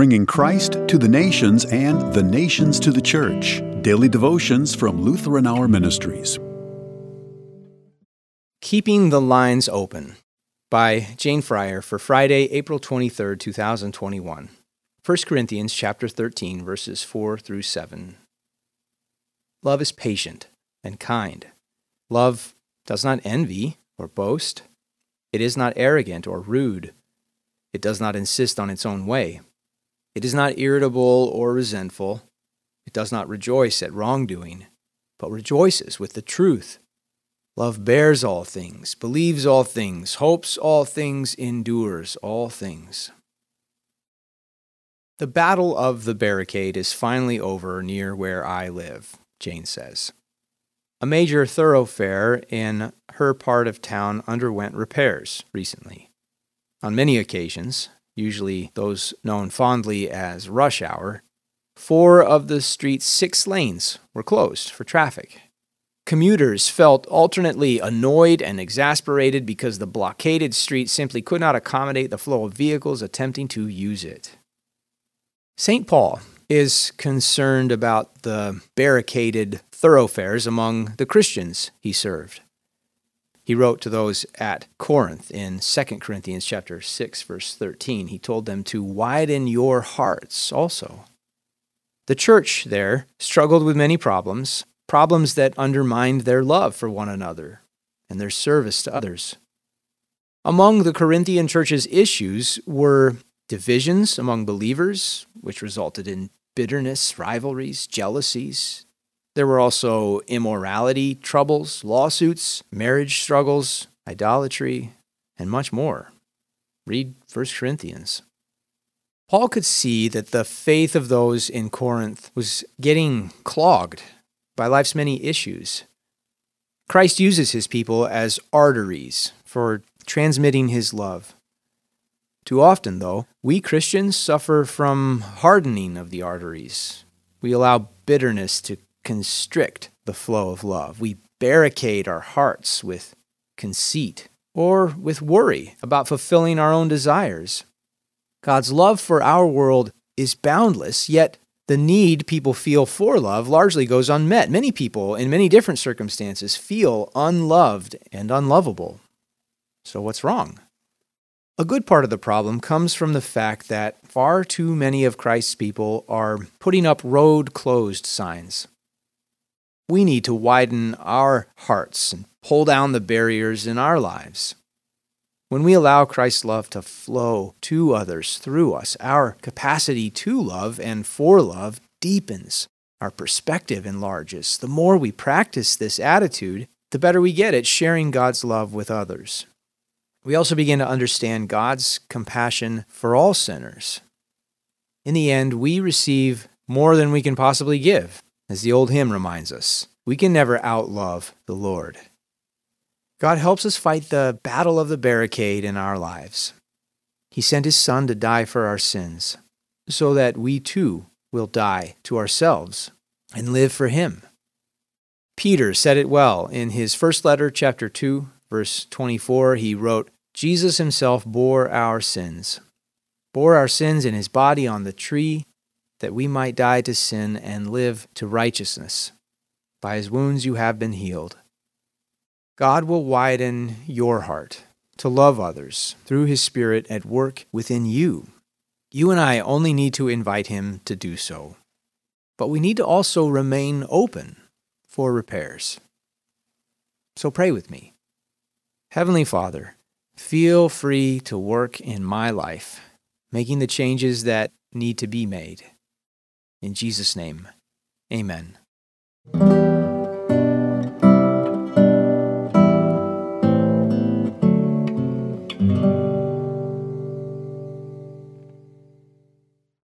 bringing Christ to the nations and the nations to the church. Daily devotions from Lutheran Hour Ministries. Keeping the Lines Open by Jane Fryer for Friday, April 23, 2021. 1 Corinthians chapter 13, verses 4 through 7. Love is patient and kind. Love does not envy or boast. It is not arrogant or rude. It does not insist on its own way. It is not irritable or resentful. It does not rejoice at wrongdoing, but rejoices with the truth. Love bears all things, believes all things, hopes all things, endures all things. The battle of the barricade is finally over near where I live, Jane says. A major thoroughfare in her part of town underwent repairs recently. On many occasions, usually those known fondly as rush hour, 4 of the street's 6 lanes were closed for traffic. Commuters felt alternately annoyed and exasperated because the blockaded street simply could not accommodate the flow of vehicles attempting to use it. St. Paul is concerned about the barricaded thoroughfares among the Christians he served. He wrote to those at Corinth in 2 Corinthians chapter 6, verse 13. He told them to widen your hearts also. The church there struggled with many problems that undermined their love for one another and their service to others. Among the Corinthian church's issues were divisions among believers, which resulted in bitterness, rivalries, jealousies. There were also immorality, troubles, lawsuits, marriage struggles, idolatry, and much more. Read 1 Corinthians. Paul could see that the faith of those in Corinth was getting clogged by life's many issues. Christ uses his people as arteries for transmitting his love. Too often, though, we Christians suffer from hardening of the arteries. We allow bitterness to constrict the flow of love. We barricade our hearts with conceit or with worry about fulfilling our own desires. God's love for our world is boundless, yet the need people feel for love largely goes unmet. Many people, in many different circumstances, feel unloved and unlovable. So what's wrong? A good part of the problem comes from the fact that far too many of Christ's people are putting up road closed signs. We need to widen our hearts and pull down the barriers in our lives. When we allow Christ's love to flow to others through us, our capacity to love and for love deepens. Our perspective enlarges. The more we practice this attitude, the better we get at sharing God's love with others. We also begin to understand God's compassion for all sinners. In the end, we receive more than we can possibly give. As the old hymn reminds us, we can never outlove the Lord. God helps us fight the battle of the barricade in our lives. He sent his Son to die for our sins, so that we too will die to ourselves and live for him. Peter said it well in his first letter, chapter 2, verse 24. He wrote, Jesus himself bore our sins in his body on the tree, that we might die to sin and live to righteousness. By his wounds you have been healed. God will widen your heart to love others through his Spirit at work within you. You and I only need to invite him to do so. But we need to also remain open for repairs. So pray with me. Heavenly Father, feel free to work in my life, making the changes that need to be made. In Jesus' name, amen.